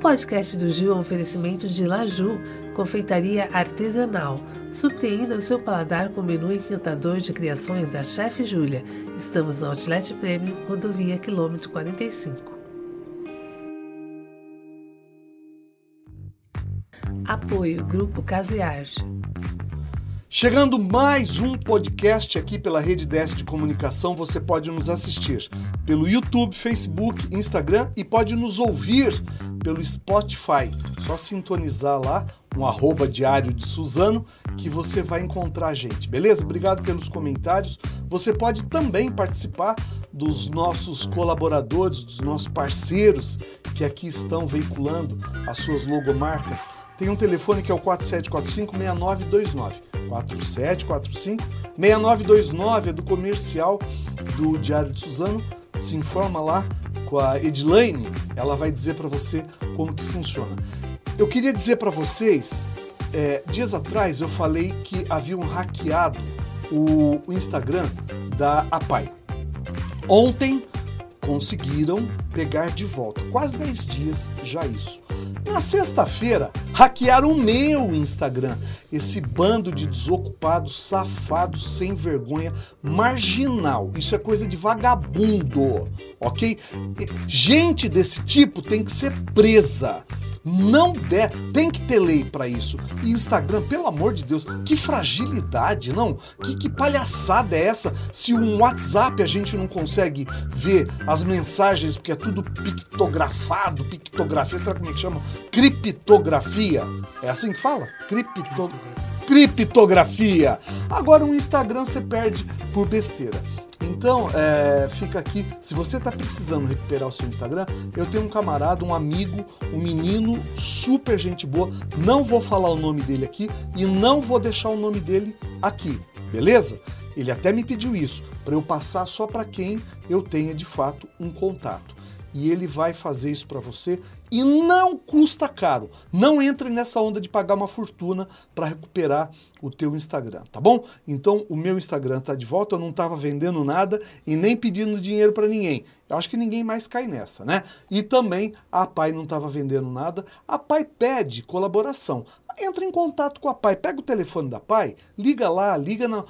podcast do Gil é um oferecimento de Laju, confeitaria artesanal. Surpreenda o seu paladar com o menu encantador de criações da Chef Júlia. Estamos na Outlet Premium, rodovia quilômetro 45. Apoio Grupo Casa e Arte. Chegando mais um podcast aqui pela Rede 10 de Comunicação, você pode nos assistir pelo YouTube, Facebook, Instagram e pode nos ouvir pelo Spotify. Só sintonizar lá um @Diário de Suzano que você vai encontrar a gente, beleza? Obrigado pelos comentários. Você pode também participar dos nossos colaboradores, dos nossos parceiros que aqui estão veiculando as suas logomarcas. Tem um telefone que é o 4745-6929. 4745-6929 é do comercial do Diário de Suzano. Se informa lá com a Edilane, ela vai dizer para você como que funciona. Eu queria dizer para vocês, dias atrás eu falei que haviam hackeado o Instagram da APAI. Ontem conseguiram pegar de volta, quase 10 dias já isso. Na sexta-feira, hackearam o meu Instagram. Esse bando de desocupados, safados, sem vergonha, marginal. Isso é coisa de vagabundo, ok? Gente desse tipo tem que ser presa. Não der, tem que ter lei para isso. E Instagram, pelo amor de Deus, que fragilidade, não? Que palhaçada é essa? Se um WhatsApp a gente não consegue ver as mensagens, porque é tudo pictografado, pictografia, sabe como é que chama? Criptografia. É assim que fala? Criptografia. Agora o Instagram você perde por besteira. Então, fica aqui, se você está precisando recuperar o seu Instagram, eu tenho um camarada, um amigo, um menino, super gente boa, não vou falar o nome dele aqui e não vou deixar o nome dele aqui, beleza? Ele até me pediu isso, para eu passar só para quem eu tenha de fato um contato. E ele vai fazer isso para você e não custa caro. Não entre nessa onda de pagar uma fortuna para recuperar o teu Instagram, tá bom? Então o meu Instagram tá de volta, eu não estava vendendo nada e nem pedindo dinheiro para ninguém. Eu acho que ninguém mais cai nessa, né? E também a APAI não estava vendendo nada. A APAI pede colaboração. Entra em contato com a APAI, pega o telefone da APAI, liga lá, liga no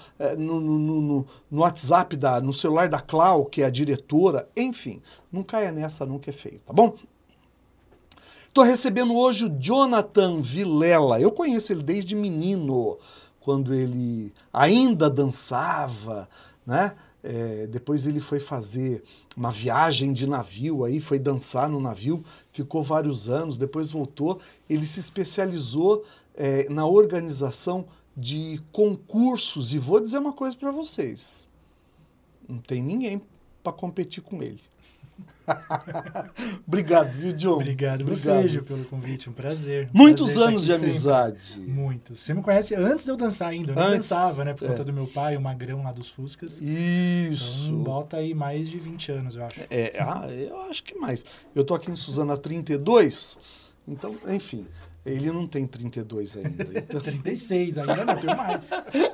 WhatsApp, no celular da Clau, que é a diretora, enfim, não caia nessa não que é feio, tá bom? Estou recebendo hoje o Jonathan Vilela, eu conheço ele desde menino, quando ele ainda dançava, né? Depois ele foi fazer uma viagem de navio, aí foi dançar no navio, ficou vários anos, depois voltou. Ele se especializou na organização de concursos e vou dizer uma coisa para vocês, não tem ninguém para competir com ele. Obrigado, viu, John? Obrigado você, Gil, pelo convite, um prazer. Muitos anos de amizade. Muitos. Você me conhece antes de eu dançar ainda, eu nem dançava, né, por conta do meu pai, o magrão lá dos Fuscas. Isso. Então, bota aí mais de 20 anos, eu acho. Eu acho que mais. Eu tô aqui em Suzano há 32, então, enfim... Ele não tem 32 ainda. Então... 36, ainda não, tenho mais.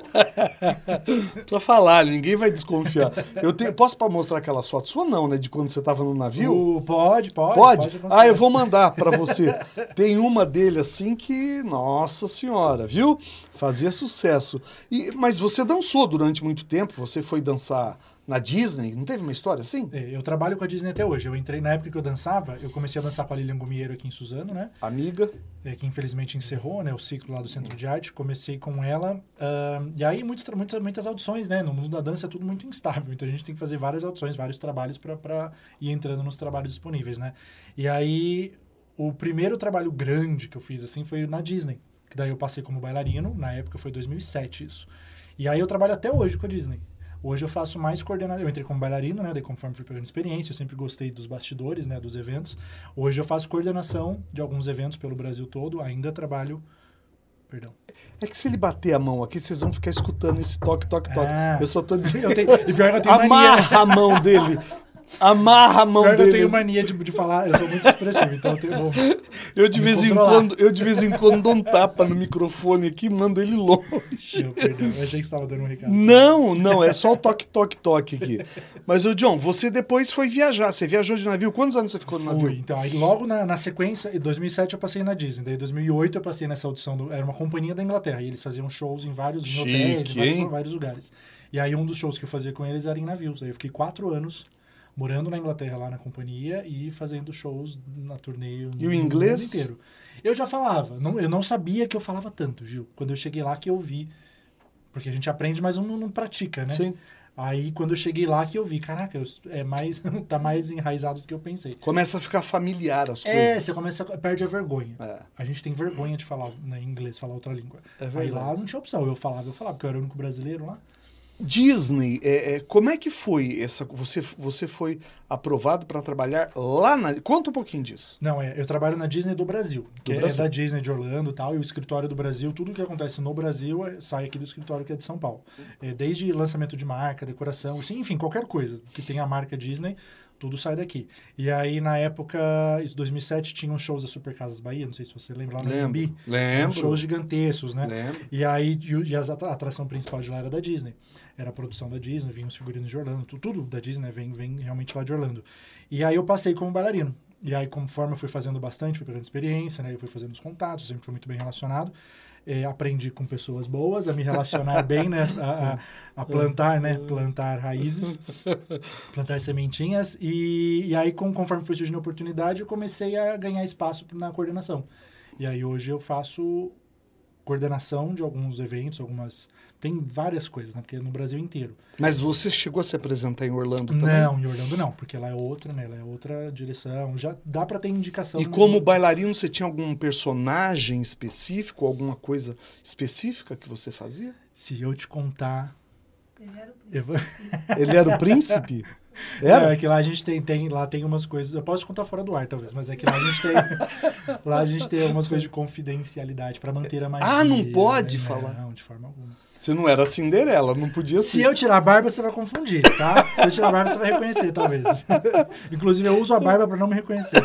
Precisa falar, ninguém vai desconfiar. Posso mostrar aquelas fotos suas não, né? De quando você estava no navio? Pode. Eu vou mandar para você. Tem uma dele assim que, nossa senhora, viu? Fazia sucesso. Mas você dançou durante muito tempo, você foi dançar... Na Disney? Não teve uma história assim? Eu trabalho com a Disney até hoje. Eu entrei na época que eu dançava, eu comecei a dançar com a Lilian Gumiero aqui em Suzano, né? Amiga. Que infelizmente encerrou, né? O ciclo lá do Centro de Arte. Comecei com ela. E aí, muitas audições, né? No mundo da dança é tudo muito instável. Então, a gente tem que fazer várias audições, vários trabalhos para ir entrando nos trabalhos disponíveis, né? E aí, o primeiro trabalho grande que eu fiz, assim, foi na Disney. Que daí eu passei como bailarino. Na época foi 2007 isso. E aí, eu trabalho até hoje com a Disney. Hoje eu faço mais coordenação, eu entrei como bailarino, né, daí conforme fui pegando experiência, eu sempre gostei dos bastidores, né, dos eventos. Hoje eu faço coordenação de alguns eventos pelo Brasil todo, ainda trabalho... Perdão. É que se ele bater a mão aqui, vocês vão ficar escutando esse toque. Eu só tô dizendo... E pior que eu tenho Amarra mania. a mão dele. Amarra a mão Pior que dele. eu tenho mania de falar, eu sou muito expressivo, então eu tenho... Eu de vez em quando dou um tapa no microfone aqui e mando ele longe. Perdão, eu achei que você estava dando um recado. Não, é só o toque aqui. Mas, ô John, você depois foi viajar. Você viajou de navio? Quantos anos você ficou no navio? Então, aí logo na sequência, em 2007 eu passei na Disney, daí em 2008 eu passei nessa audição, era uma companhia da Inglaterra, e eles faziam shows em vários hotéis, em vários lugares. E aí um dos shows que eu fazia com eles era em navios. Aí eu fiquei 4 anos morando na Inglaterra, lá na companhia, e fazendo shows na turnê e o inglês? mundo inteiro. Eu já falava, eu não sabia que eu falava tanto, Gil. Quando eu cheguei lá que eu vi, porque a gente aprende, mas não pratica, né? Sim. Aí, quando eu cheguei lá que eu vi, caraca, tá mais enraizado do que eu pensei. Começa a ficar familiar as coisas. Você perde a vergonha. É. A gente tem vergonha de falar em inglês, falar outra língua. É aí lá não tinha opção, eu falava, porque eu era o único brasileiro lá. Disney, como é que foi essa... Você foi aprovado para trabalhar lá na... Conta um pouquinho disso. Não, eu trabalho na Disney do Brasil, que é da Disney de Orlando e tal, e o escritório do Brasil, tudo que acontece no Brasil sai aqui do escritório que é de São Paulo. Desde lançamento de marca, decoração, assim, enfim, qualquer coisa que tenha a marca Disney, tudo sai daqui. E aí, na época, em 2007, tinha uns shows da Super Casas Bahia, não sei se você lembra, lá no AMB. Lembro. Shows gigantescos, né? Lembro. E aí, a atração principal de lá era da Disney. Era a produção da Disney, vinham os figurinos de Orlando, tudo da Disney vem realmente lá de Orlando. E aí eu passei como bailarino. E aí, conforme eu fui fazendo bastante, fui pegando experiência, né? Eu fui fazendo os contatos, sempre fui muito bem relacionado. Aprendi com pessoas boas, a me relacionar bem, né? A plantar, né? Plantar raízes, plantar sementinhas. E aí, conforme foi surgindo a oportunidade, eu comecei a ganhar espaço na coordenação. E aí, hoje eu faço coordenação de alguns eventos, tem várias coisas, né? Porque é no Brasil inteiro. Mas você chegou a se apresentar em Orlando também? Não, em Orlando não, porque lá é outra, né? Lá é outra direção. Já dá pra ter indicação. E como bailarino, você tinha algum personagem específico, alguma coisa específica que você fazia? Se eu te contar... Ele era o príncipe? Era? É que lá a gente tem umas coisas... Eu posso te contar fora do ar, talvez, mas é que lá a gente tem algumas coisas de confidencialidade pra manter a magia. Ah, não pode falar? Não, de forma alguma. Você não era Cinderela, não podia ser. Se eu tirar a barba, você vai confundir, tá? Se eu tirar a barba, você vai reconhecer, talvez. Inclusive, eu uso a barba pra não me reconhecer.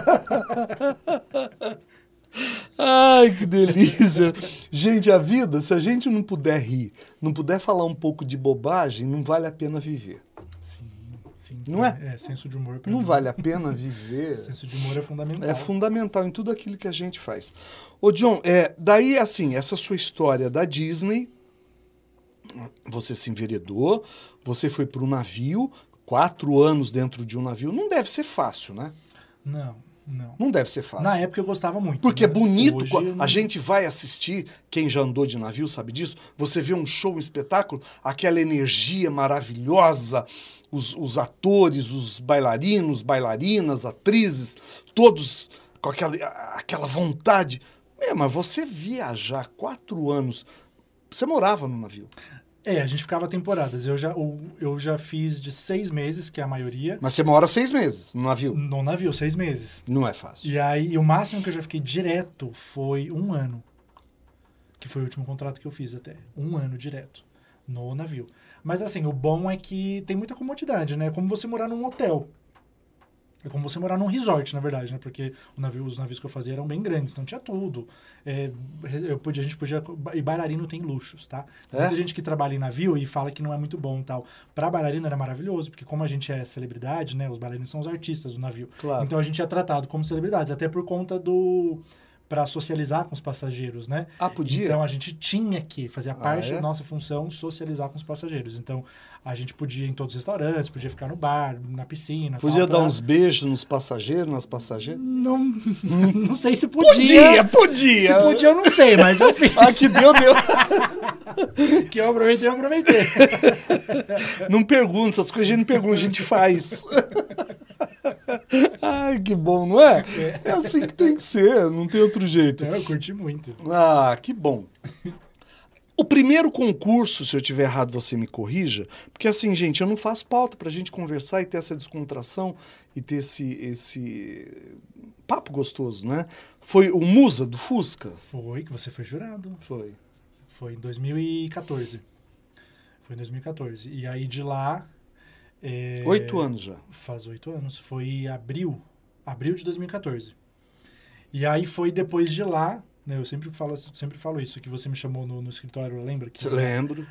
Ai, que delícia. Gente, a vida, se a gente não puder rir, não puder falar um pouco de bobagem, não vale a pena viver. Sim. Não é? Senso de humor. Não vale a pena viver. Senso de humor é fundamental. É fundamental em tudo aquilo que a gente faz. Ô, John, daí, assim, essa sua história da Disney, você se enveredou, você foi para o navio, 4 anos dentro de um navio, não deve ser fácil, né? Não deve ser fácil. Na época eu gostava muito. Porque né? é bonito, Hoje, a gente vai assistir, quem já andou de navio sabe disso, você vê um show, um espetáculo, aquela energia maravilhosa, os atores, os bailarinos, bailarinas, atrizes, todos com aquela vontade. Mas você viajar 4 anos, você morava no navio? A gente ficava temporadas. Eu já fiz de 6 meses, que é a maioria. Mas você mora 6 meses no navio? No navio, 6 meses. Não é fácil. E aí, o máximo que eu já fiquei direto foi 1 ano. Que foi o último contrato que eu fiz até. 1 ano direto no navio. Mas assim, o bom é que tem muita comodidade, né? É como você morar num hotel. É como você morar num resort, na verdade, né? Porque os navios que eu fazia eram bem grandes, então tinha tudo. A gente podia... E bailarino tem luxos, tá? Tem muita gente que trabalha em navio e fala que não é muito bom e tal. Pra bailarino era maravilhoso, porque como a gente é celebridade, né? Os bailarinos são os artistas do navio. Claro. Então a gente é tratado como celebridades, até por conta para socializar com os passageiros, né? Podia? Então, a gente tinha que fazer parte da nossa função socializar com os passageiros. Então, a gente podia ir em todos os restaurantes, podia ficar no bar, na piscina. Podia dar uns beijos nos passageiros, nas passageiras? Não sei se podia. Podia! Se podia, eu não sei, mas eu fiz. Que deu. Que eu aproveitei. Não pergunta, essas coisas a gente não pergunta, a gente faz. Ai, que bom, não é? É assim que tem que ser, não tem outro jeito. Eu curti muito. Que bom. O primeiro concurso, se eu estiver errado, você me corrija, porque assim, gente, eu não faço pauta pra gente conversar e ter essa descontração e ter esse papo gostoso, né? Foi o Musa do Fusca? Foi, que você foi jurado. Foi em 2014. E aí de lá... 8 anos já. Faz 8 anos. Foi abril de 2014. E aí foi depois de lá, né, eu sempre falo isso, que você me chamou no escritório, lembra? Lembro.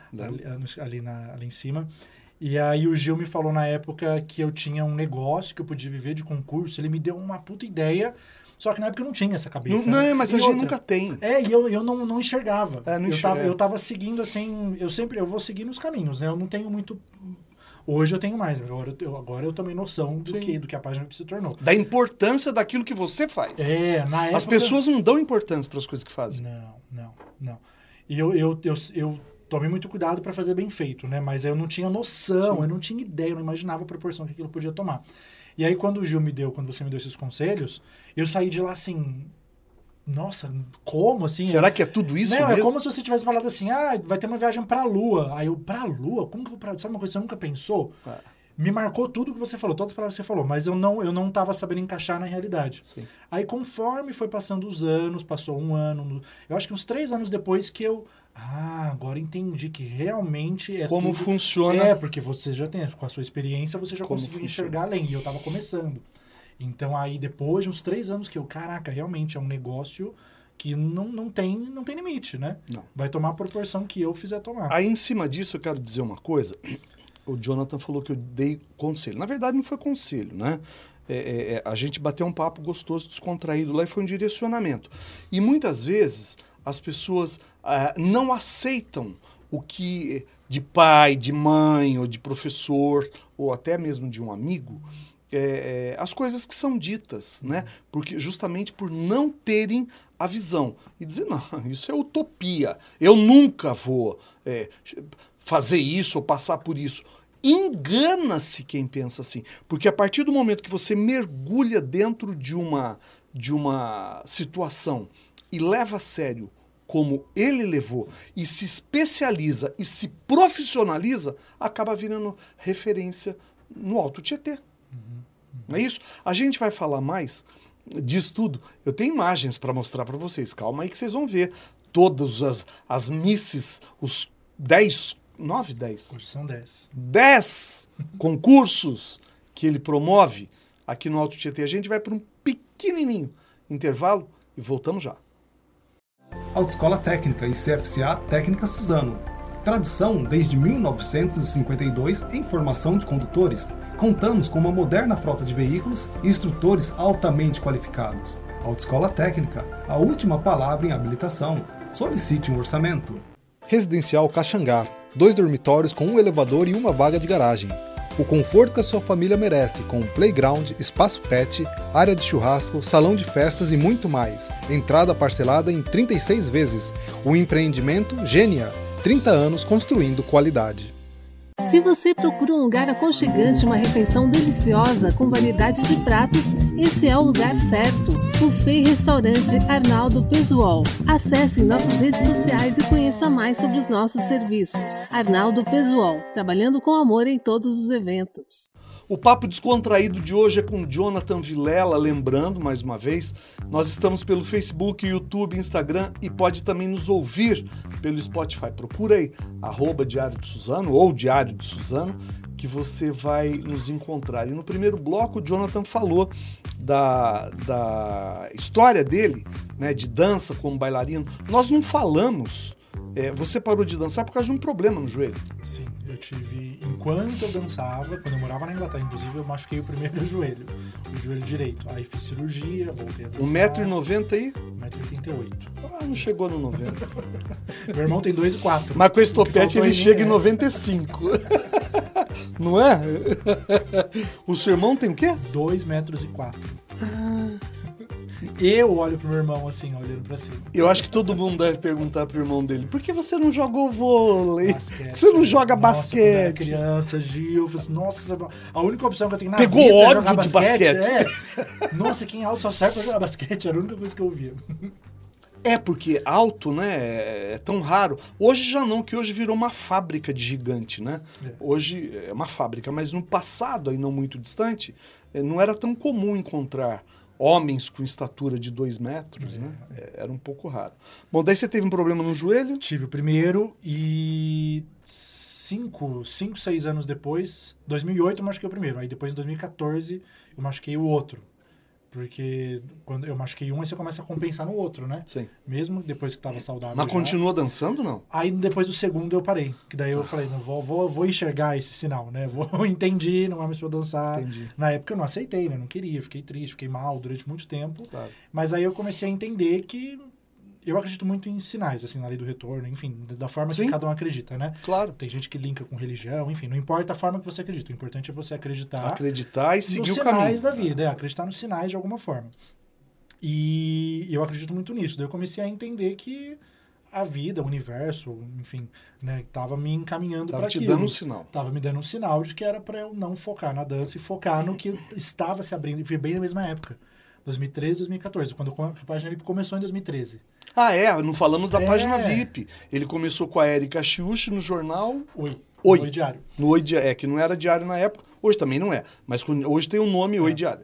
Ali em cima. E aí o Gil me falou na época que eu tinha um negócio, que eu podia viver de concurso. Ele me deu uma puta ideia, só que na época eu não tinha essa cabeça. Não, né? mas e a gente nunca tem. E eu não enxergava. Eu tava seguindo assim, eu vou seguindo os caminhos, né? Eu não tenho muito... Hoje eu tenho mais, agora eu tomei noção do que a página se tornou. Da importância daquilo que você faz. Na época... As pessoas não dão importância para as coisas que fazem. Não. E eu tomei muito cuidado para fazer bem feito, né? Mas eu não tinha noção, eu não tinha ideia, eu não imaginava a proporção que aquilo podia tomar. E aí quando você me deu esses conselhos, eu saí de lá assim... Nossa, como assim? Será que é tudo isso mesmo? É como se você tivesse falado assim, vai ter uma viagem pra Lua. Aí eu, pra Lua? Como que eu vou pra Lua? Sabe uma coisa que você nunca pensou? Me marcou tudo que você falou, todas as palavras que você falou, mas eu não tava sabendo encaixar na realidade. Sim. Aí conforme foi passando os anos, passou um ano, eu acho que uns 3 anos depois que eu... agora entendi que realmente é como tudo... funciona. Porque você já tem, com a sua experiência, você já conseguiu enxergar além, e eu tava começando. Então, aí, depois de uns 3 anos que caraca, realmente é um negócio que não tem limite, né? Não. Vai tomar a proporção que eu fizer tomar. Aí, em cima disso, eu quero dizer uma coisa. O Jonathan falou que eu dei conselho. Na verdade, não foi conselho, né? A gente bateu um papo gostoso, descontraído lá e foi um direcionamento. E, muitas vezes, as pessoas não aceitam o que de pai, de mãe, ou de professor, ou até mesmo de um amigo... as coisas que são ditas, né? Porque justamente por não terem a visão. E dizer, não, isso é utopia. Eu nunca vou fazer isso ou passar por isso. Engana-se quem pensa assim. Porque a partir do momento que você mergulha dentro de uma situação e leva a sério como ele levou, e se especializa e se profissionaliza, acaba virando referência no Alto Tietê. Não é isso? A gente vai falar mais disso tudo. Eu tenho imagens para mostrar para vocês. Calma aí que vocês vão ver. Todas as misses, os 10... 9, 10? Hoje são 10. 10 concursos que ele promove aqui no Alto Tietê. A gente vai para um pequenininho intervalo e voltamos já. Autoescola Técnica e CFCA Técnica Suzano. Tradição desde 1952 em formação de condutores. Contamos com uma moderna frota de veículos e instrutores altamente qualificados. Autoescola Técnica, a última palavra em habilitação. Solicite um orçamento. Residencial Caxangá, 2 dormitórios com um elevador e uma vaga de garagem. O conforto que a sua família merece, com playground, espaço pet, área de churrasco, salão de festas e muito mais. Entrada parcelada em 36 vezes. O empreendimento Gênia, 30 anos construindo qualidade. Se você procura um lugar aconchegante, uma refeição deliciosa com variedade de pratos, esse é o lugar certo. Buffet Restaurante Arnaldo Pesual. Acesse nossas redes sociais e conheça mais sobre os nossos serviços. Arnaldo Pesual, trabalhando com amor em todos os eventos. O papo descontraído de hoje é com Jonathan Vilela, lembrando, mais uma vez, nós estamos pelo Facebook, YouTube, Instagram e pode também nos ouvir pelo Spotify. Procura aí, @Diário de Suzano ou Diário de Suzano, que você vai nos encontrar. E no primeiro bloco, o Jonathan falou da história dele, né, de dança como bailarino. Nós não falamos... você parou de dançar por causa de um problema no joelho. Sim, eu tive... Enquanto eu dançava, quando eu morava na Inglaterra, inclusive, eu machuquei o primeiro joelho, o joelho direito. Aí fiz cirurgia, voltei a dançar. 1,90 m aí? 1,88 m. Não chegou no 90. Meu irmão tem 2,4. Mas com esse topete ele chega em 95. Não é? O seu irmão tem o quê? 2,4 m. Eu olho pro meu irmão assim, olhando pra cima. Eu acho que todo mundo deve perguntar pro irmão dele: por que você não jogou vôlei? Basquete. Você não joga basquete? Quando eu era criança, Gil, eu falei assim, nossa, a única opção que eu tenho na Pegou vida ódio é jogar de basquete. Nossa, quem alto só serve pra jogar basquete, era a única coisa que eu ouvia. Porque alto, né, é tão raro. Hoje já não, que hoje virou uma fábrica de gigante, né? Hoje é uma fábrica, mas no passado, aí não muito distante, não era tão comum encontrar homens com estatura de 2 metros, né? Era um pouco raro. Bom, daí você teve um problema no joelho? Tive o primeiro e 5, 6 anos depois, 2008 eu machuquei o primeiro. Aí depois, em 2014, eu machuquei o outro. Porque quando eu machuquei um, aí você começa a compensar no outro, né? Sim. Mesmo depois que estava saudável. Mas já. continuou dançando, não? Aí depois do segundo eu parei. Que daí eu falei, não vou enxergar esse sinal, né? Entendi, não é mais pra eu dançar. Entendi. Na época eu não aceitei, né? Não queria, fiquei triste, fiquei mal durante muito tempo. Claro. Mas aí eu comecei a entender que eu acredito muito em sinais, assim, na lei do retorno, enfim, da forma Sim. que cada um acredita, né? Claro. Tem gente que linka com religião, enfim, não importa a forma que você acredita, o importante é você acreditar Acreditar e seguir nos o caminho. sinais da vida, acreditar nos sinais de alguma forma. E eu acredito muito nisso. Daí eu comecei a entender que a vida, o universo, enfim, né, tava me encaminhando para Tava te aquilo. dando um sinal. Tava me dando um sinal de que era para eu não focar na dança e focar no que estava se abrindo. E foi bem na mesma época. 2013, 2014, quando a página VIP começou em 2013. Ah, não falamos da É. página VIP. Ele começou com a Érica Chiuchi no jornal Oi Diário. No Oi Diário. Que não era diário na época. Hoje também não é. Mas hoje tem um nome Oi Diário.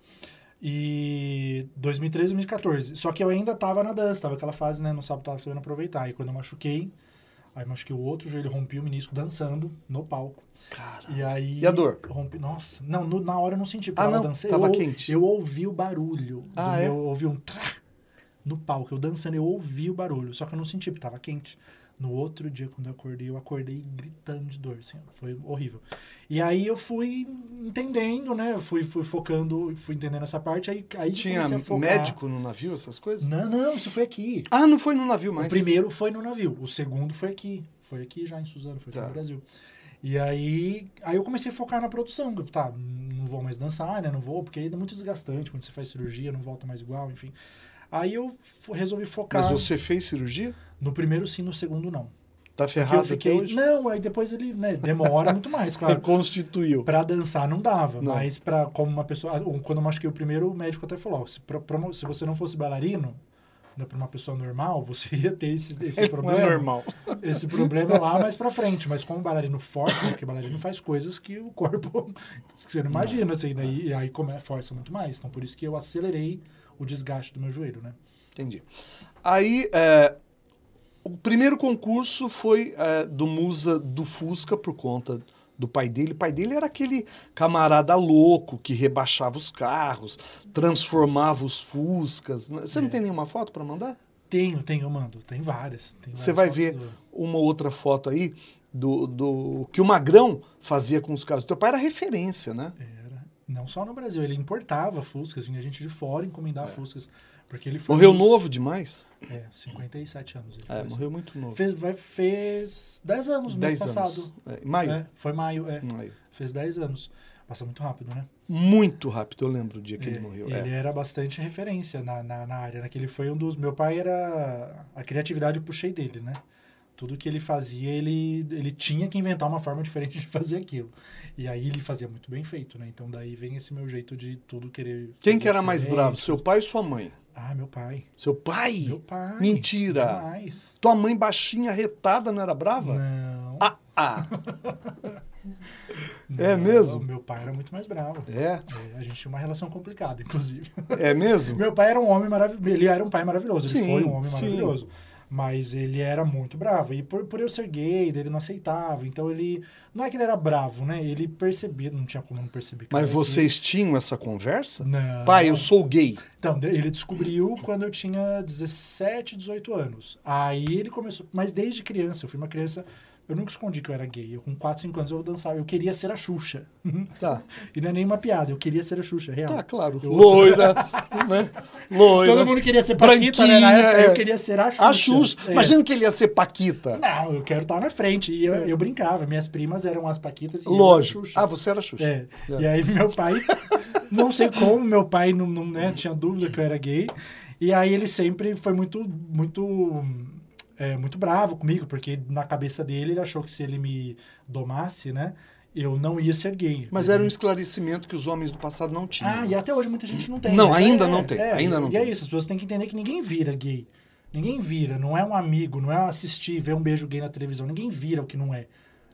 E 2013, 2014. Só que eu ainda tava na dança, tava aquela fase, né? Não tava sabendo aproveitar. E quando eu machuquei, aí machuquei o outro joelho, rompi o menisco dançando no palco. Cara. E aí... E a dor? Rompi, nossa. Não, na hora eu não senti, porque Ah, eu não, dancei. tava quente. Eu ouvi o barulho. É? Eu ouvi um... No palco, eu dançando, eu ouvi o barulho. Só que eu não senti, porque tava quente. No outro dia, quando eu acordei gritando de dor, assim, foi horrível. E aí eu fui entendendo, né? Eu fui focando, fui entendendo essa parte, aí Tinha comecei a focar. médico no navio, essas coisas? Não, isso foi aqui. Ah, não foi no navio mais. O primeiro foi no navio, o segundo foi aqui. Foi aqui já em Suzano, foi aqui no Brasil. E aí eu comecei a focar na produção. Tá, não vou mais dançar, né? Não vou, porque ainda é muito desgastante. Quando você faz cirurgia, não volta mais igual, enfim. Aí eu resolvi focar... Mas você fez cirurgia? No primeiro sim, no segundo não. Tá Porque ferrado eu fiquei... até hoje? Não, aí depois ele, né, demora muito mais, claro. Reconstituiu. Pra dançar não dava, Não. mas como uma pessoa... Quando eu machuquei o primeiro, o médico até falou, ó, se você não fosse bailarino, né, pra uma pessoa normal, você ia ter esse problema. Não é normal. Esse problema lá mais pra frente. Mas como bailarino força, né, porque bailarino faz coisas que o corpo... que você não imagina, assim, né? E aí força muito mais. Então, por isso que eu acelerei o desgaste do meu joelho, né? Entendi. Aí, o primeiro concurso foi do Musa do Fusca, por conta do pai dele. O pai dele era aquele camarada louco que rebaixava os carros, transformava os Fuscas. Você não tem nenhuma foto para mandar? Tenho, eu mando. Tem várias. Você vai ver uma outra foto aí do que o Magrão fazia com os carros. Teu pai era referência, né? Era. Não só no Brasil, ele importava Fuscas, vinha gente de fora encomendar Fuscas. Porque ele foi Morreu novo demais? 57 anos. Ele Morreu muito novo. Fez 10 anos no mês passado. Em maio? Foi maio, Maio. Fez 10 anos. Passa muito rápido, né? Muito rápido, eu lembro o dia que ele morreu. Ele era bastante referência na área, né? Que ele foi um dos... Meu pai era... A criatividade eu puxei dele, né? Tudo que ele fazia, ele tinha que inventar uma forma diferente de fazer aquilo. E aí ele fazia muito bem feito, né? Então daí vem esse meu jeito de tudo querer... Quem que era mais bravo, seu pai ou sua mãe? Ah, meu pai. Seu pai? Meu pai. Mentira. Demais. Tua mãe baixinha, retada, não era brava? Não. É mesmo? Meu pai era muito mais bravo. A gente tinha uma relação complicada, inclusive. É mesmo? Meu pai era um homem maravilhoso. Ele era um pai maravilhoso. Sim, ele foi um homem sim. maravilhoso. Mas ele era muito bravo. E por eu ser gay, ele não aceitava. Então ele... Não é que ele era bravo, né? Ele percebia... Não tinha como não perceber. Mas vocês tinham essa conversa? Não. Pai, eu sou gay. Então, ele descobriu quando eu tinha 17, 18 anos. Aí ele começou... Mas desde criança, eu fui uma criança... Eu nunca escondi que eu era gay. Eu, com 4, 5 anos eu dançava. Eu queria ser a Xuxa. Tá. E não é nenhuma piada. Eu queria ser a Xuxa, real. Tá, claro. Loira, né? Loira. Todo mundo queria ser Paquita, né? Na época eu queria ser a Xuxa. A Xuxa. Imagina que ele ia ser Paquita. Não, eu quero estar na frente. E eu brincava. Minhas primas eram as Paquitas e Lógico. eu era a Xuxa. Você era a Xuxa. E aí meu pai... não sei como, meu pai não né, tinha dúvida que eu era gay. E aí ele sempre foi muito bravo comigo, porque na cabeça dele ele achou que se ele me domasse, né, eu não ia ser gay. Mas era um esclarecimento que os homens do passado não tinham. E até hoje muita gente não tem. Não, mas ainda não tem. E é isso, as pessoas têm que entender que ninguém vira gay. Ninguém vira, não é um amigo, não é assistir, ver um beijo gay na televisão. Ninguém vira o que não é.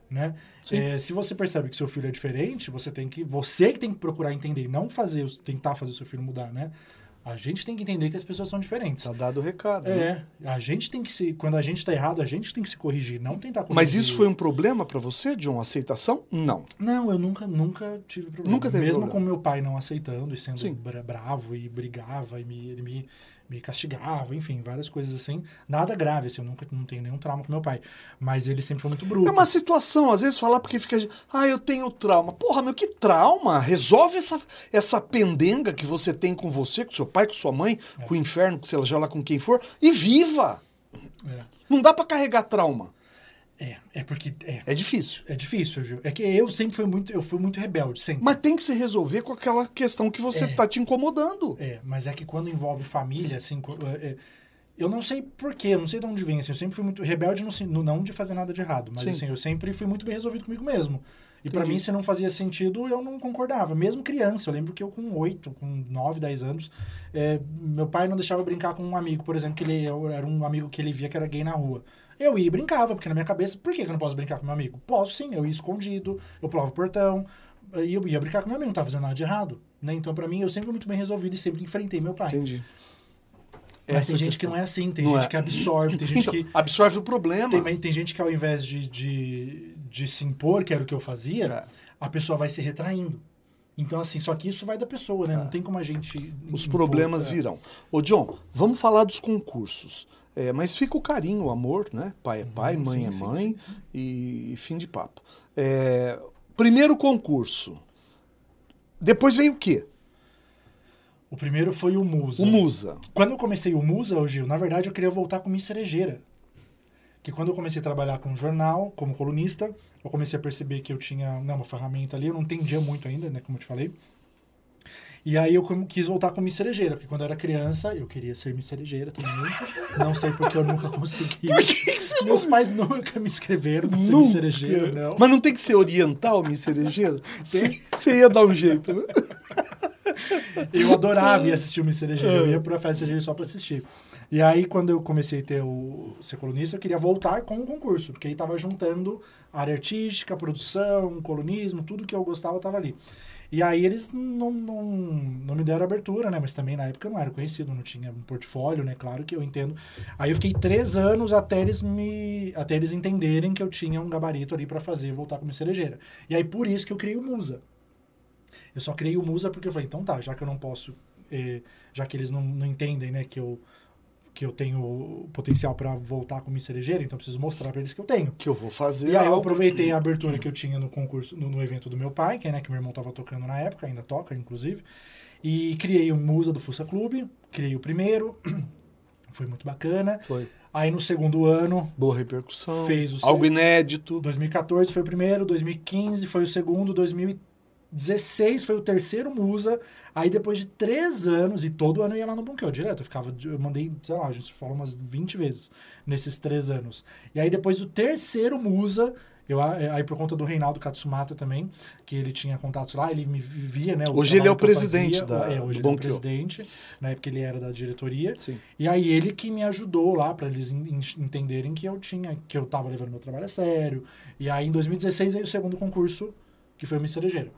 né? Se você percebe que seu filho é diferente, você que tem que procurar entender, não tentar fazer o seu filho mudar, né? A gente tem que entender que as pessoas são diferentes. Tá dado o recado. Né? A gente tem que quando a gente tá errado, a gente tem que se corrigir, não tentar corrigir. Mas isso foi um problema para você, John? Aceitação? Não. Não, eu nunca tive problema. Nunca teve Mesmo problema. com meu pai não aceitando e sendo Sim. bravo e brigava e ele me castigava, enfim, várias coisas assim. Nada grave, assim, não tenho nenhum trauma com meu pai. Mas ele sempre foi muito bruto. É uma situação, às vezes falar porque fica... eu tenho trauma. Porra, meu, que trauma? Resolve essa pendenga que você tem com você, com seu pai, com sua mãe, com o inferno, que seja lá com quem for, e viva! Não dá pra carregar trauma. É porque... É difícil. É difícil, Gil. É que eu fui muito rebelde, sempre. Mas tem que se resolver com aquela questão que você tá te incomodando. Mas é que quando envolve família, assim... eu não sei porquê, eu não sei de onde vem, assim, eu sempre fui muito rebelde, não de fazer nada de errado, mas assim, eu sempre fui muito bem resolvido comigo mesmo. E pra mim, se não fazia sentido, eu não concordava. Mesmo criança, eu lembro que eu com 8, com 9, 10 anos, meu pai não deixava eu brincar com um amigo, por exemplo, que era um amigo que ele via que era gay na rua. Eu ia e brincava, porque na minha cabeça, por que eu não posso brincar com meu amigo? Posso sim, eu ia escondido, eu pulava o portão, e eu ia brincar com meu amigo, não estava fazendo nada de errado. Né? Então, pra mim, eu sempre fui muito bem resolvido e sempre enfrentei meu pai. Entendi. Mas tem gente que não é assim, tem gente que absorve, tem gente que... Absorve o problema. Tem gente que ao invés de se impor, que era o que eu fazia, a pessoa vai se retraindo. Então, assim, só que isso vai da pessoa, né? Não tem como a gente... Os problemas virão. Ô, John, vamos falar dos concursos. Mas fica o carinho, o amor, né? Pai é pai, mãe é mãe, sim. E fim de papo. Primeiro concurso. Depois veio o quê? O primeiro foi o Musa. O Musa. Quando eu comecei o Musa, Gil, na verdade eu queria voltar com Miss Cerejeira. Que quando eu comecei a trabalhar com jornal, como colunista, eu comecei a perceber que eu tinha uma ferramenta ali, eu não entendia muito ainda, né, como eu te falei. E aí eu quis voltar com Miss Cerejeira, porque quando eu era criança, eu queria ser Miss Cerejeira também. Não sei porque eu nunca consegui. Por que você Meus pais nunca me inscreveram pra ser Miss Cerejeira, não. Mas não tem que ser oriental, Miss Cerejeira? Você ia dar um jeito, né? Eu adorava ir assistir o Miss Cerejeira. Eu ia pra festa Cerejeira só pra assistir. E aí, quando eu comecei a ser colunista, eu queria voltar com o concurso, porque aí tava juntando área artística, produção, colunismo, tudo que eu gostava tava ali. E aí eles não me deram abertura, né? Mas também na época eu não era conhecido, não tinha um portfólio, né? Claro que eu entendo. Aí eu fiquei 3 anos até eles entenderem que eu tinha um gabarito ali pra voltar como cerejeira. E aí por isso que eu criei o Musa. Eu só criei o Musa porque eu falei, então tá, já que eu não posso, já que eles não entendem, né, que eu tenho potencial para voltar como cerejeira, então eu preciso mostrar para eles que eu tenho. Que eu vou fazer. E aí eu aproveitei a abertura que eu tinha no concurso, no evento do meu pai, que meu irmão estava tocando na época, ainda toca, inclusive, e criei o Musa do Fuça Clube, criei o primeiro, foi muito bacana. Foi. Aí no segundo ano... Boa repercussão. Fez algo inédito. 2014 foi o primeiro, 2015 foi o segundo, 2016 foi o terceiro Musa. Aí depois de 3 anos, e todo ano eu ia lá no Bunker direto, eu mandei, sei lá, a gente falou umas 20 vezes nesses 3 anos. E aí depois do terceiro Musa, aí por conta do Reinaldo Katsumata também, que ele tinha contatos lá, ele me via, né? Hoje ele é o presidente hoje ele é o presidente, na época ele era da diretoria. Sim. E aí ele que me ajudou lá, para eles entenderem que eu tava levando meu trabalho a sério. E aí em 2016 veio o segundo concurso, que foi o Miss Cerejeira.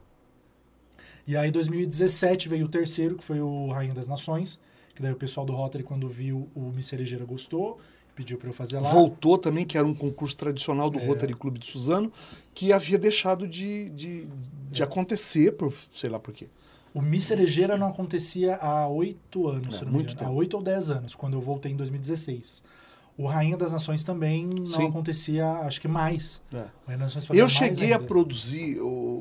E aí, em 2017, veio o terceiro, que foi o Rainha das Nações, que daí o pessoal do Rotary, quando viu o Miss Cerejeira, gostou, pediu para eu fazer lá. Voltou também, que era um concurso tradicional do Rotary Clube de Suzano, que havia deixado de acontecer, por sei lá por quê. O Miss Cerejeira não acontecia há 8 anos, se não me muito engano. tempo. Há 8 ou 10 anos, quando eu voltei em 2016. O Rainha das Nações também não acontecia, acho que mais. O Rainha das Nações fazia eu mais cheguei ainda. a produzir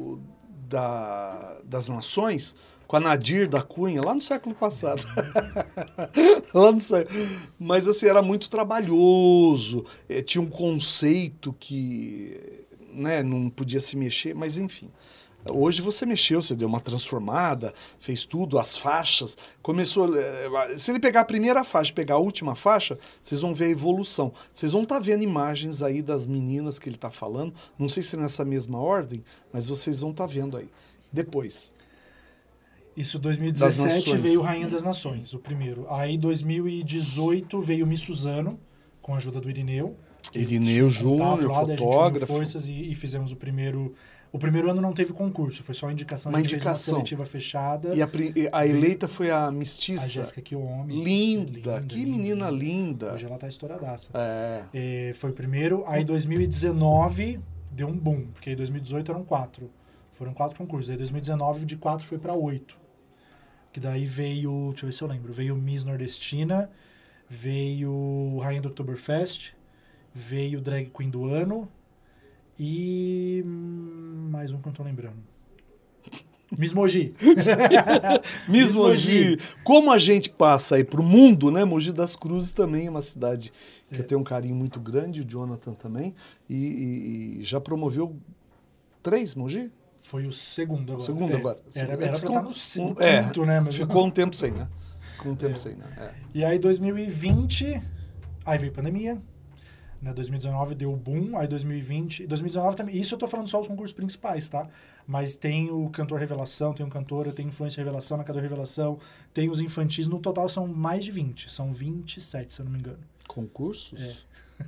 das Nações com a Nadir da Cunha, lá no século passado. Lá no século. Mas assim, era muito trabalhoso, tinha um conceito que, né, não podia se mexer, mas enfim. Hoje você mexeu, você deu uma transformada, fez tudo, as faixas, começou... Se ele pegar a primeira faixa, pegar a última faixa, vocês vão ver a evolução. Vocês vão estar vendo imagens aí das meninas que ele está falando, não sei se é nessa mesma ordem, mas vocês vão estar vendo aí. Depois. Isso, 2017 veio o Rainha das Nações, o primeiro. Aí, 2018 veio o Miss Suzano, com a ajuda do Irineu. Irineu Júnior, fotógrafo. Forças e fizemos o primeiro... O primeiro ano não teve concurso, foi só indicação. A gente fez uma seletiva fechada. E a eleita foi a mestiça. A Jéssica Kiyomi. Linda, que menina linda. Hoje ela tá estouradaça. Foi o primeiro. Aí 2019 deu um boom, porque em 2018 eram 4. Foram 4 concursos. Aí 2019 de 4 foi para 8. Que daí veio, deixa eu ver se eu lembro, veio Miss Nordestina, veio Rainha do Oktoberfest, veio Drag Queen do Ano, e mais um que eu não tô lembrando. Miss Mogi. Miss Mogi. Como a gente passa aí pro mundo, né? Mogi das Cruzes também é uma cidade que eu tenho um carinho muito grande, o Jonathan também, e já promoveu 3 Mogi? Foi o segundo agora. Era pra estar no quinto, né? Mas ficou um tempo sem, né? E aí 2020, aí veio pandemia. Né, 2019 deu o boom, aí 2020... 2019 também... Isso eu tô falando só os concursos principais, tá? Mas tem o Cantor Revelação, tem o Cantora, tem Influência Revelação, Marcador Revelação, tem os infantis. No total são mais de 20. São 27, se eu não me engano. Concursos?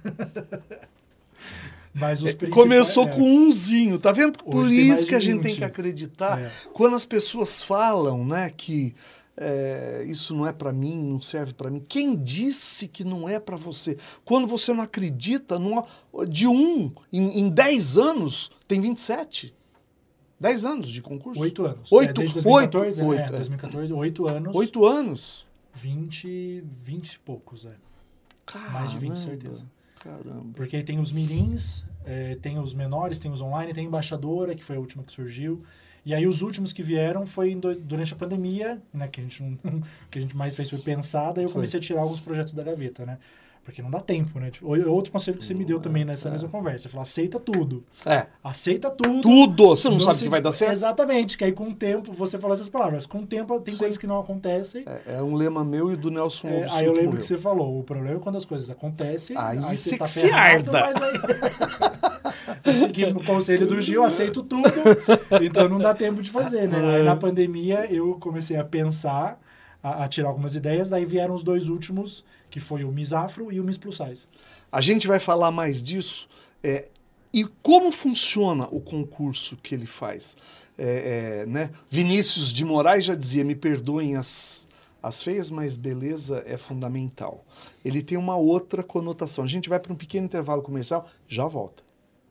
Mas os principais... Começou com umzinho, tá vendo? Por isso que a gente tem que acreditar. Quando as pessoas falam, né, que... isso não é para mim, não serve para mim. Quem disse que não é para você? Quando você não acredita, de em 10 anos, tem 27. 10 anos de concurso? 8 anos. 8, desde 2014, 2014, 8 anos. 8 anos? 20 e poucos, Caramba, mais de 20, certeza. Caramba. Porque aí tem os mirins, tem os menores, tem os online, tem a embaixadora, que foi a última que surgiu. E aí os últimos que vieram foi durante a pandemia, né, que a gente mais fez foi pensar, daí eu comecei a tirar alguns projetos da gaveta, né? Porque não dá tempo, né? Tipo, outro conselho que você me deu também nessa mesma conversa, você falou, aceita tudo. Aceita tudo. Tudo! Você não sabe que vai dar certo? Exatamente, que aí com o tempo, você falou essas palavras, com o tempo tem coisas que não acontecem. É um lema meu e do Nelson Obispo. Aí eu lembro que você falou, o problema é quando as coisas acontecem, aí você tá se arda. Mas aí... Seguindo o conselho do Gil, aceito tudo, então não dá tempo de fazer, né? Aí na pandemia eu comecei a pensar, a tirar algumas ideias, daí vieram os 2 últimos, que foi o Miss Afro e o Miss Plus Size. A gente vai falar mais disso. E como funciona o concurso que ele faz? Né? Vinícius de Moraes já dizia, me perdoem as feias, mas beleza é fundamental. Ele tem uma outra conotação. A gente vai para um pequeno intervalo comercial, já volta.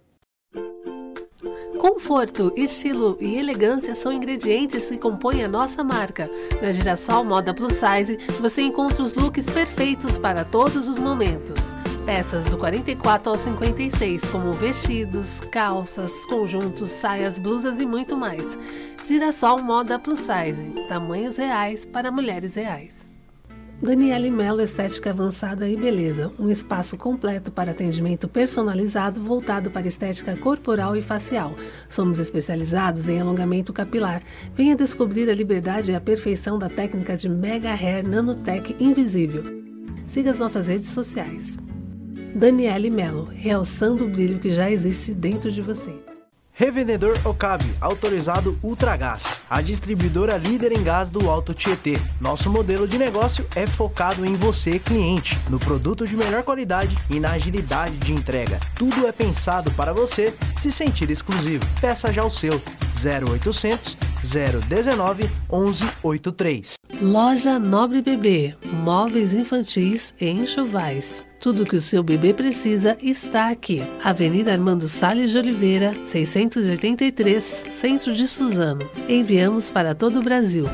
Conforto, estilo e elegância são ingredientes que compõem a nossa marca. Na Girassol Moda Plus Size, você encontra os looks perfeitos para todos os momentos. Peças do 44 ao 56, como vestidos, calças, conjuntos, saias, blusas e muito mais. Girassol Moda Plus Size, tamanhos reais para mulheres reais. Daniele Mello Estética Avançada e Beleza, um espaço completo para atendimento personalizado voltado para estética corporal e facial. Somos especializados em alongamento capilar. Venha descobrir a liberdade e a perfeição da técnica de Mega Hair Nanotech Invisível. Siga as nossas redes sociais. Daniele Mello, realçando o brilho que já existe dentro de você. Revendedor Okabe, autorizado Ultragás, a distribuidora líder em gás do Alto Tietê. Nosso modelo de negócio é focado em você, cliente, no produto de melhor qualidade e na agilidade de entrega. Tudo é pensado para você se sentir exclusivo. Peça já o seu 0800 019 1183. Loja Nobre Bebê, móveis infantis e enxovais. Tudo que o seu bebê precisa está aqui. Avenida Armando Salles de Oliveira, 683, Centro de Suzano. Enviamos para todo o Brasil.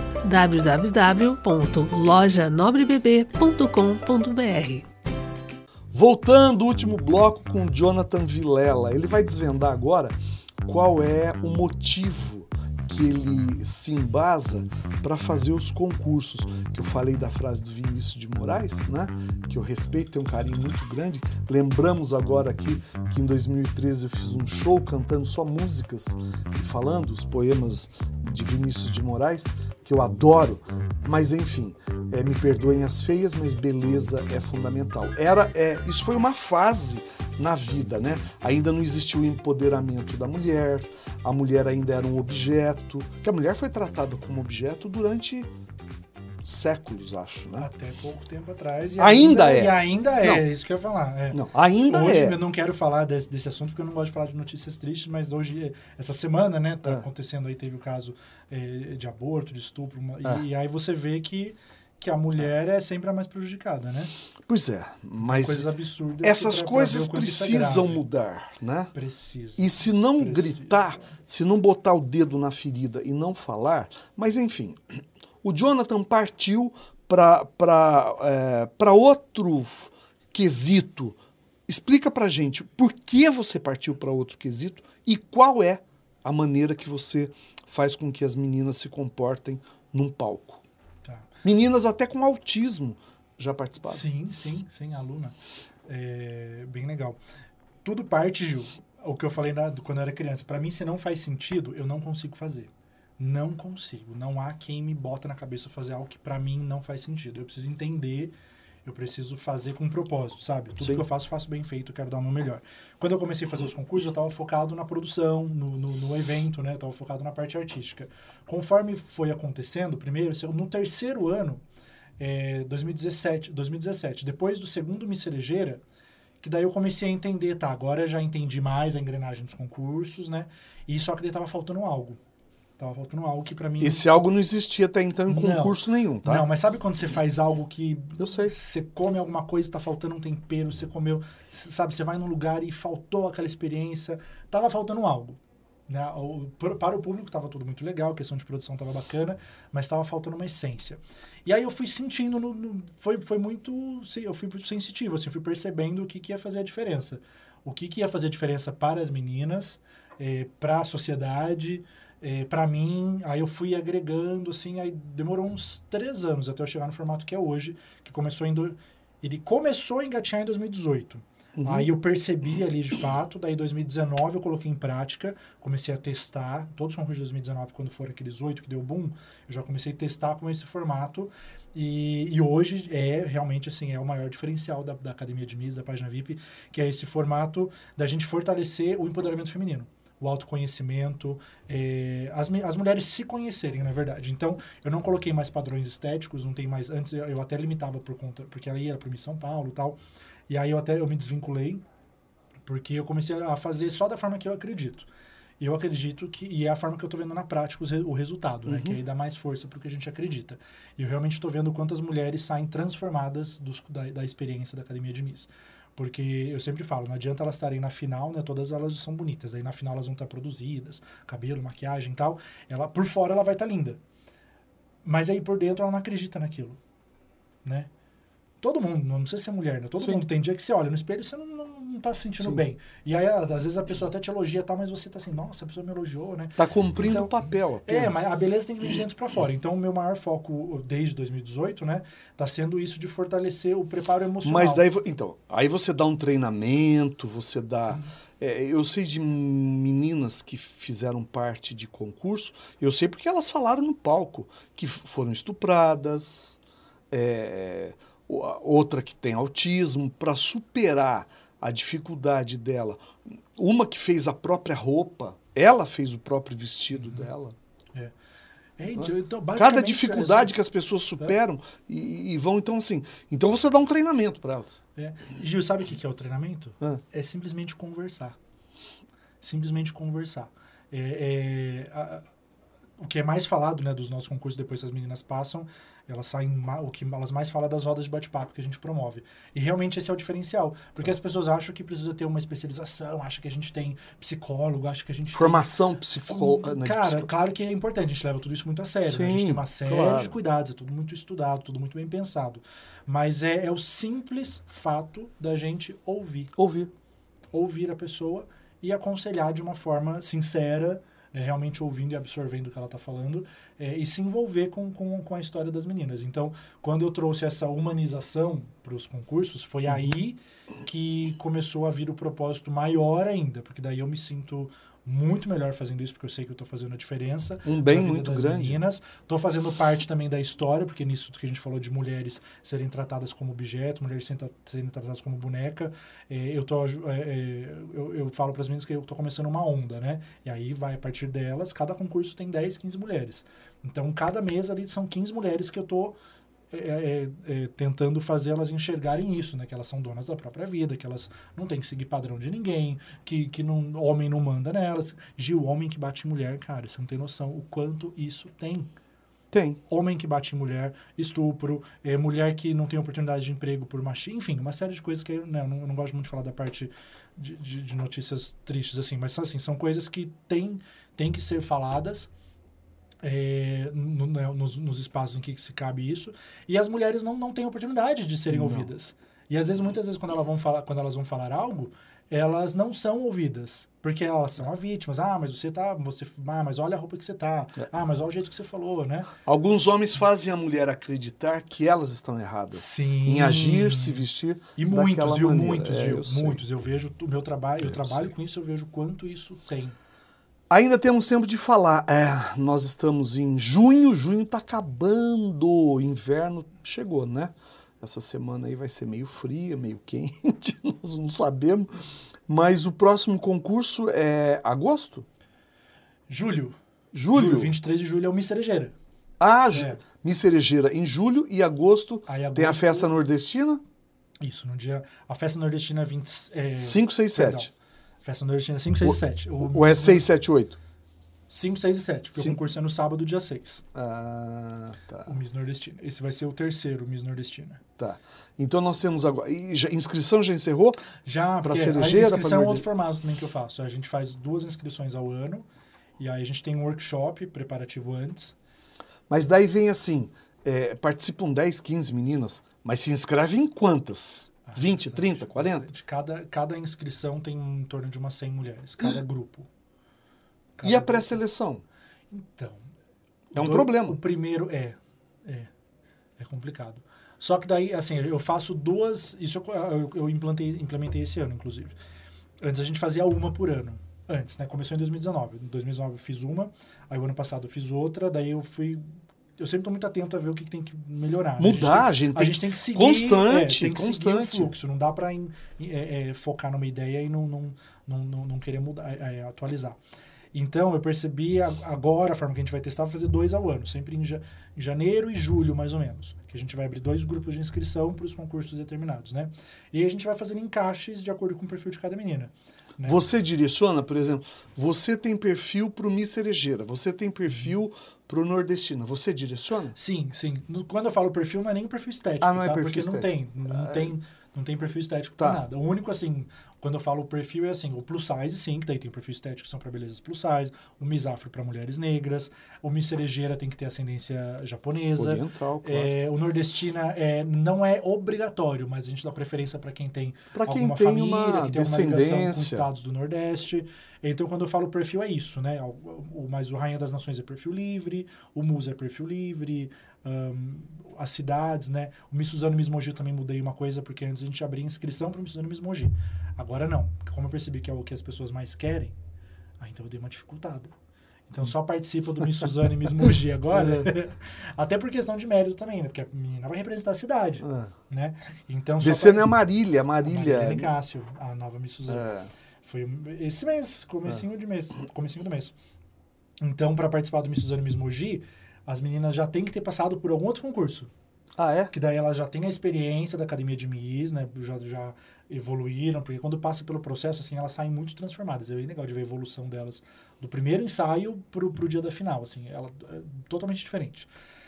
www.lojanobrebebê.com.br. Voltando, último bloco com o Jonathan Vilela. Ele vai desvendar agora qual é o motivo que ele se embasa para fazer os concursos, que eu falei da frase do Vinícius de Moraes, né? Que eu respeito, tenho um carinho muito grande. Lembramos agora aqui que em 2013 eu fiz um show cantando só músicas e falando os poemas de Vinícius de Moraes, que eu adoro, mas enfim, me perdoem as feias, mas beleza é fundamental. Isso foi uma fase na vida, né? Ainda não existiu o empoderamento da mulher, a mulher ainda era um objeto, que a mulher foi tratada como objeto durante séculos, acho, né? Até pouco tempo atrás. E Ainda é. E ainda é, Não. isso que eu ia falar. É. Não, ainda hoje, é. eu não quero falar desse assunto, porque eu não gosto de falar de notícias tristes, mas hoje, essa semana, né, tá acontecendo aí, teve o caso de aborto, de estupro, e aí você vê que a mulher é sempre a mais prejudicada, né? Pois é, mas coisas absurdas. essas pra coisas ver o quanto isso é precisam grave. mudar, né? Precisa. E se não Precisa. gritar, se não botar o dedo na ferida e não falar, mas enfim, o Jonathan partiu para outro quesito. Explica pra gente por que você partiu para outro quesito e qual é a maneira que você faz com que as meninas se comportem num palco. Tá. Meninas até com autismo já participaram. Sim, aluna. Bem legal. Tudo parte, Gil, o que eu falei quando eu era criança. Para mim, se não faz sentido, eu não consigo fazer. Não consigo. Não há quem me bota na cabeça fazer algo que para mim não faz sentido. Eu preciso entender, eu preciso fazer com propósito, sabe? Tudo que eu faço bem feito, eu quero dar o meu melhor. Quando eu comecei a fazer os concursos, eu estava focado na produção, no evento, né? Eu estava focado na parte artística. Conforme foi acontecendo, primeiro, no terceiro ano, 2017, depois do segundo Miss Cerejeira, que daí eu comecei a entender, tá, agora eu já entendi mais a engrenagem dos concursos, né? E só que daí tava faltando algo. Tava faltando algo que pra mim... Esse algo não existia até então em concurso nenhum, tá? Não, mas sabe quando você faz algo que... Eu sei. Você come alguma coisa, tá faltando um tempero, você comeu... Sabe, você vai num lugar e faltou aquela experiência. Tava faltando algo. Né? Para o público estava tudo muito legal, a questão de produção estava bacana, mas estava faltando uma essência. E aí eu fui sentindo, foi muito... Eu fui sensitivo, assim, fui percebendo o que ia fazer a diferença. O que ia fazer a diferença para as meninas, para a sociedade... para mim, aí eu fui agregando, assim, aí demorou uns 3 anos até eu chegar no formato que é hoje, que ele começou a engatinhar em 2018. Uhum. Aí eu percebi ali de fato, daí em 2019 eu coloquei em prática, comecei a testar, todos os concursos de 2019, quando foram aqueles 8 que deu boom, eu já comecei a testar com esse formato, e hoje realmente assim, é o maior diferencial da Academia de Miss, da página VIP, que é esse formato da gente fortalecer o empoderamento feminino. O autoconhecimento, as mulheres se conhecerem, na verdade. Então, eu não coloquei mais padrões estéticos, não tem mais... Antes eu até limitava por conta, porque ela ia para Miss São Paulo e tal. E aí eu me desvinculei, porque eu comecei a fazer só da forma que eu acredito. E eu acredito e é a forma que eu estou vendo na prática o resultado, né? Que aí dá mais força para o que a gente acredita. E eu realmente estou vendo quantas mulheres saem transformadas da experiência da Academia de Miss. Porque eu sempre falo, não adianta elas estarem na final, né? Todas elas são bonitas. Aí na final elas vão estar produzidas, cabelo, maquiagem e tal. Por fora ela vai estar linda. Mas aí por dentro ela não acredita naquilo, né? Todo mundo, não precisa ser mulher, né? Todo mundo tem dia que você olha no espelho e você não tá se sentindo bem. E aí, às vezes, a pessoa até te elogia, tá? Mas você tá assim, nossa, a pessoa me elogiou, né? Tá cumprindo o papel apenas. Mas a beleza tem que vir de dentro para fora. Então, o meu maior foco desde 2018, né? Tá sendo isso de fortalecer o preparo emocional. Mas daí, então, aí você dá um treinamento, você dá... eu sei de meninas que fizeram parte de concurso, eu sei porque elas falaram no palco, que foram estupradas, outra que tem autismo, para superar a dificuldade dela. Uma que fez a própria roupa, ela fez o próprio vestido dela. Então, cada dificuldade que as pessoas superam e vão, então assim... Então você dá um treinamento para elas. Gil, sabe o que é o treinamento? É simplesmente conversar. Simplesmente conversar. O que é mais falado, né, dos nossos concursos depois que as meninas passam, elas saem, o que elas mais falam das rodas de bate-papo que a gente promove. E realmente esse é o diferencial. Porque as pessoas acham que precisa ter uma especialização, acham que a gente tem psicólogo, acham que a gente formação psicológica. Cara, claro que é importante, a gente leva tudo isso muito a sério. Sim, né? A gente tem uma série de cuidados, é tudo muito estudado, tudo muito bem pensado. Mas é o simples fato da gente ouvir. Ouvir a pessoa e aconselhar de uma forma sincera, realmente ouvindo e absorvendo o que ela está falando, e se envolver com a história das meninas. Então, quando eu trouxe essa humanização para os concursos, foi aí que começou a vir o propósito maior ainda, porque daí eu me sinto muito melhor fazendo isso, porque eu sei que eu estou fazendo a diferença. Um bem muito grande. Estou fazendo parte também da história, porque nisso que a gente falou de mulheres serem tratadas como objeto, mulheres serem tratadas como boneca, eu falo para as meninas que eu estou começando uma onda, né? E aí vai, a partir delas, cada concurso tem 10, 15 mulheres. Então, cada mês ali são 15 mulheres que eu estou tentando fazer elas enxergarem isso, né? Que elas são donas da própria vida, que elas não têm que seguir padrão de ninguém, que homem não manda nelas. Gil, homem que bate em mulher, cara, você não tem noção o quanto isso tem. Tem. Homem que bate em mulher, estupro, mulher que não tem oportunidade de emprego por machismo, enfim, uma série de coisas que eu não gosto muito de falar da parte de notícias tristes, assim, mas assim, são coisas que têm que ser faladas nos espaços em que se cabe isso, e as mulheres não têm oportunidade de serem ouvidas. E às vezes, muitas vezes, quando elas vão falar algo, elas não são ouvidas. Porque elas são as vítimas. Mas olha a roupa que você tá. Mas olha o jeito que você falou, né? Alguns homens fazem a mulher acreditar que elas estão erradas. Sim. Em agir, se vestir e daquela maneira. Muitos. Eu vejo o meu trabalho, eu trabalho com isso, eu vejo quanto isso tem. Ainda temos tempo de falar. Nós estamos em junho está acabando. Inverno chegou, né? Essa semana aí vai ser meio fria, meio quente, nós não sabemos. Mas o próximo concurso é agosto? Julho. 23 de julho é o Miss Cerejeira. Miss Cerejeira em julho e agosto tem a festa nordestina? Isso, no dia... A festa nordestina é 5, 6, 7. A festa nordestina é 5, 6 e 7. Ou é 6, 7, 8? 5, 6 e 7, porque o concurso é no sábado, dia 6. Tá. O Miss Nordestina. Esse vai ser o terceiro Miss Nordestina. Tá. Então nós temos agora... inscrição já encerrou? Já, para porque Cerejeira, a inscrição é outro formato também que eu faço. A gente faz 2 inscrições ao ano, e aí a gente tem um workshop preparativo antes. Mas daí vem assim, participam 10, 15 meninas, mas se inscrevem em quantas? 20, 30, 40? Bastante. Cada inscrição tem em torno de umas 100 mulheres, cada grupo. E a pré-seleção? Então... É um problema. O primeiro é complicado. Só que daí, assim, eu faço 2... Isso eu implementei esse ano, inclusive. Antes a gente fazia uma por ano. Antes, né? Começou em 2019. Em 2019 eu fiz uma, aí o ano passado eu fiz outra, daí eu sempre estou muito atento a ver o que tem que melhorar. Mudar, né? a gente tem que seguir... Constante, tem que seguir o constante. fluxo. Não dá para focar numa ideia e não querer mudar, atualizar. Então, eu percebi agora, a forma que a gente vai testar, vai fazer 2 ao ano, sempre em janeiro e julho, mais ou menos. Que a gente vai abrir 2 grupos de inscrição para os concursos determinados, né? E aí a gente vai fazendo encaixes de acordo com o perfil de cada menina. Né? Você direciona, por exemplo, você tem perfil para o Miss Cerejeira, você tem perfil para o Nordestina, você direciona? Sim. Quando eu falo perfil, não é nem o perfil estético, não é tá? perfil Porque estético. não tem perfil estético Tá. para nada. O único, assim, quando eu falo perfil, é assim, o plus size, sim, que daí tem o perfil estético, que são para belezas plus size, o Miss Afro para mulheres negras, o Miss Cerejeira tem que ter ascendência japonesa. Oriental, claro. O Nordestina não é obrigatório, mas a gente dá preferência para quem tem alguma tem família, uma que tem alguma ligação com descendência. estados do Nordeste. Então, quando eu falo perfil, é isso, né? Mas o Rainha das Nações é perfil livre, o Musa é perfil livre, as cidades, né? O Miss Suzano e Miss Mogi eu também mudei uma coisa, porque antes a gente abria inscrição para o Miss Suzano e Miss Mogi. Agora não, porque como eu percebi que é o que as pessoas mais querem, então eu dei uma dificultada. Então só participa do Miss Suzano e Miss Mogi agora, até por questão de mérito também, né? Porque a menina vai representar a cidade, né? Então, Descendo é a Marília. Marília Nicásio, a nova Miss Suzano. Foi esse mês, comecinho do mês. Então, para participar do Miss Suzano e Miss Mogi, as meninas já têm que ter passado por algum outro concurso. Que daí elas já têm a experiência da academia de Miss, né? Já evoluíram, porque quando passa pelo processo, assim, elas saem muito transformadas. É bem legal de ver a evolução delas do primeiro ensaio pro dia da final, assim, ela é totalmente diferente.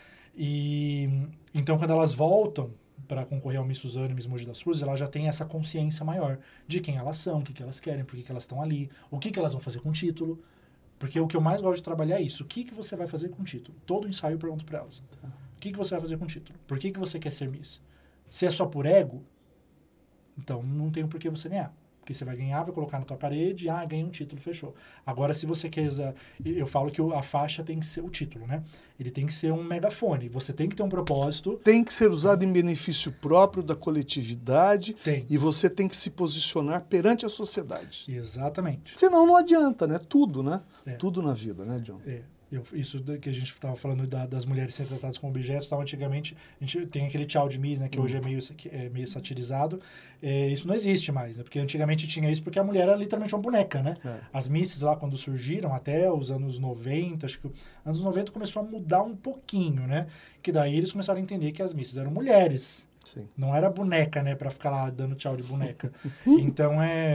E então, quando elas voltam para concorrer ao Miss Suzano e Miss Mogi das Cruzes, ela já tem essa consciência maior de quem elas são, o que elas querem, por que elas estão ali, o que elas vão fazer com o título. Porque o que eu mais gosto de trabalhar é isso. O que você vai fazer com o título? Todo ensaio eu pergunto para elas. O que você vai fazer com o título? Por que você quer ser Miss? Se é só por ego, então não tem por que você ganhar. Porque você vai ganhar, vai colocar na tua parede, ganha um título, fechou. Agora, se você quer... Eu falo que a faixa tem que ser o título, né? Ele tem que ser um megafone. Você tem que ter um propósito. Tem que ser usado em benefício próprio da coletividade. Tem. E você tem que se posicionar perante a sociedade. Exatamente. Senão não adianta, né? Tudo, né? Tudo na vida, né, John? Isso que a gente estava falando das mulheres serem tratadas como objetos, tal, antigamente a gente tem aquele tchau de Miss, né, que hoje é meio satirizado. Isso não existe mais, né, porque antigamente tinha isso porque a mulher era literalmente uma boneca, né? As Misses lá, quando surgiram, até os anos 90, acho que anos 90 começou a mudar um pouquinho, né? Que daí eles começaram a entender que as Misses eram mulheres. Sim. Não era boneca, né? Pra ficar lá dando tchau de boneca. Então,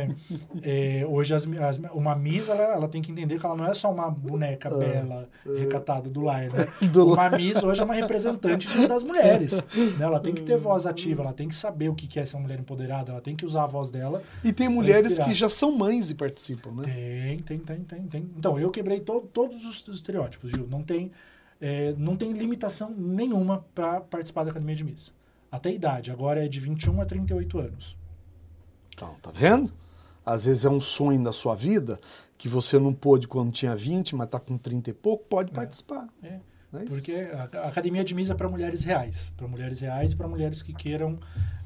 hoje uma Miss, ela tem que entender que ela não é só uma boneca bela, recatada do lar, né? Uma Miss hoje é uma representante das mulheres. Né? Ela tem que ter voz ativa, ela tem que saber o que é ser uma mulher empoderada, ela tem que usar a voz dela. E tem mulheres que já são mães e participam, né? Tem. Então, eu quebrei todos os estereótipos, Gil. Não tem limitação nenhuma para participar da Academia de Miss. Até a idade, agora é de 21 a 38 anos. Então, tá vendo? Às vezes é um sonho da sua vida que você não pôde quando tinha 20, mas tá com 30 e pouco, pode participar. Não é isso? Porque a Academia de Miss é para mulheres reais. Para mulheres reais e para mulheres que queiram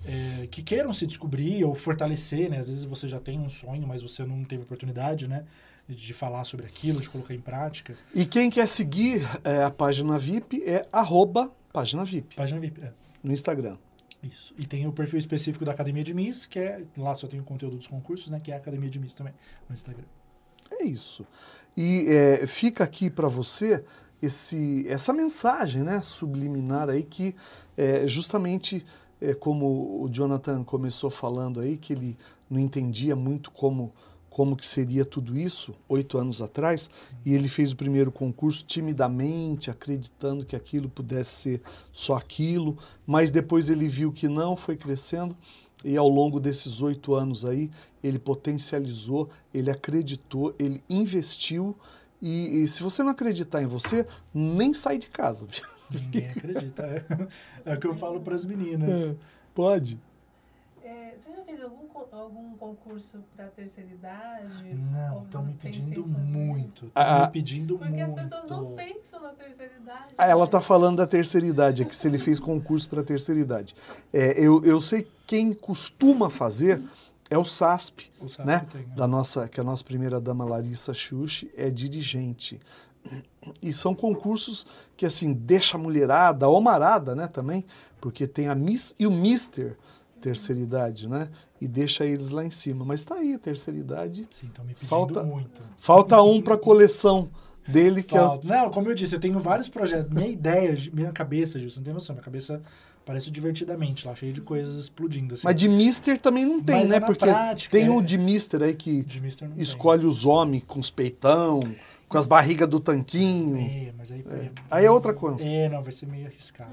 se descobrir ou fortalecer, né? Às vezes você já tem um sonho, mas você não teve oportunidade, né? De falar sobre aquilo, de colocar em prática. E quem quer seguir a página VIP é @página VIP. Página VIP, No Instagram. Isso. E tem o perfil específico da Academia de Miss, que lá só tem o conteúdo dos concursos, né? Que é a Academia de Miss também, no Instagram. É isso. E fica aqui para você essa mensagem, né, subliminar aí, que justamente como o Jonathan começou falando aí, que ele não entendia muito como que seria tudo isso, 8 anos atrás, e ele fez o primeiro concurso timidamente, acreditando que aquilo pudesse ser só aquilo, mas depois ele viu que não, foi crescendo, e ao longo desses 8 anos aí, ele potencializou, ele acreditou, ele investiu, e se você não acreditar em você, nem sai de casa. Ninguém acredita, é o que eu falo para as meninas. Pode. Você já fez algum concurso para terceira idade? Não, estão me pedindo muito. Porque as pessoas não pensam na terceira idade. Ela está falando da terceira idade, que se ele fez concurso para terceira idade. Eu sei quem costuma fazer é o SASP, né? Que a nossa primeira dama Larissa Xuxi é dirigente. E são concursos que, assim, deixa a mulherada, a homarada, né, também, porque tem a Miss e o Mister terceira idade, né? E deixa eles lá em cima. Mas tá aí, a terceira idade. Sim, estão me pedindo muito. Falta um para a coleção dele. Não, como eu disse, eu tenho vários projetos. Minha ideia, minha cabeça, Gil, você não tem noção. Minha cabeça parece divertidamente lá, cheio de coisas explodindo. Assim. Mas de Mister também não tem, né? Porque prática, tem o de Mister aí que escolhe os homens com os peitão, com as barrigas do tanquinho. Mas aí é outra coisa. Não, vai ser meio arriscado.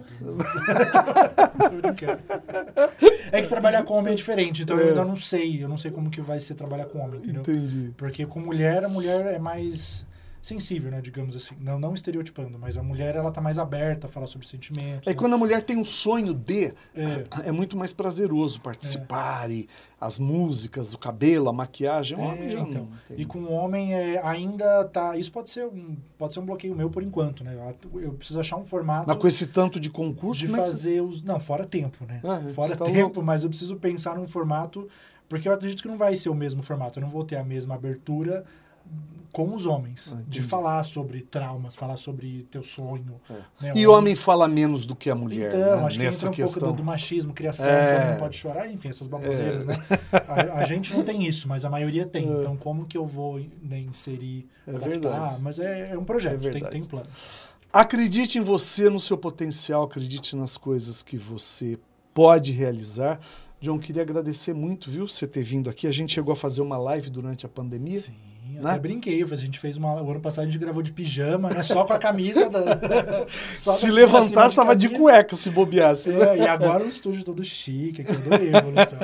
Tô brincando. É que trabalhar com homem é diferente, então eu ainda não sei. Eu não sei como que vai ser trabalhar com homem, entendeu? Entendi. Porque com mulher, a mulher é mais sensível, né, digamos assim. Não estereotipando, mas a mulher, ela tá mais aberta a falar sobre sentimentos. Aí quando a mulher tem um sonho é muito mais prazeroso participar, e as músicas, o cabelo, a maquiagem, o homem já não tem. E com o homem ainda tá... Isso pode ser um bloqueio meu por enquanto, né? Eu preciso achar um formato... Mas com esse tanto de concurso... De fazer os... Não, fora tempo, né? Fora tempo, mas eu preciso pensar num formato... Porque eu acredito que não vai ser o mesmo formato. Eu não vou ter a mesma abertura com os homens, de falar sobre traumas, falar sobre teu sonho. Né? E o homem fala menos do que a mulher. Então, né? acho que nessa entra um pouco do machismo, criação, que o homem não pode chorar, enfim, essas baboseiras, né? A gente não tem isso, mas a maioria tem. Então, como que eu vou inserir? Verdade. Mas é um projeto, tem planos. Acredite em você, no seu potencial, acredite nas coisas que você pode realizar. John, queria agradecer muito, viu, você ter vindo aqui. A gente chegou a fazer uma live durante a pandemia. Sim, até brinquei. A gente fez o ano passado, a gente gravou de pijama, né? Só com a camisa. Se levantasse, estava de cueca, se bobeasse. E agora o estúdio todo chique, aqui, adorei a evolução.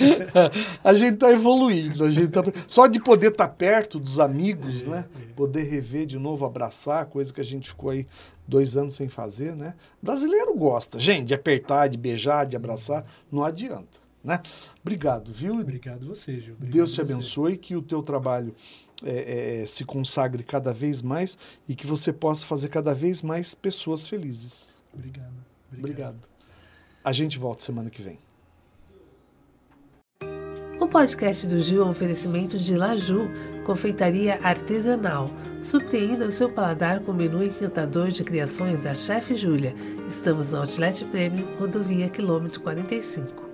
A gente está evoluindo. Só de poder estar perto dos amigos, né? Poder rever de novo, abraçar, coisa que a gente ficou aí 2 anos sem fazer, né? Brasileiro gosta, gente, de apertar, de beijar, de abraçar, não adianta. Né? Obrigado, viu? Obrigado você, Gil. Deus te abençoe, que o teu trabalho se consagre cada vez mais e que você possa fazer cada vez mais pessoas felizes. Obrigado. A gente volta semana que vem. O podcast do Gil é um oferecimento de Laju, confeitaria artesanal. Surpreenda o seu paladar com o menu encantador de criações da Chef Júlia. Estamos na Outlet Premium, rodovia quilômetro 45.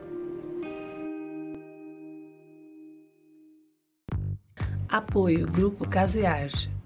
Apoio Grupo Casa e Arte.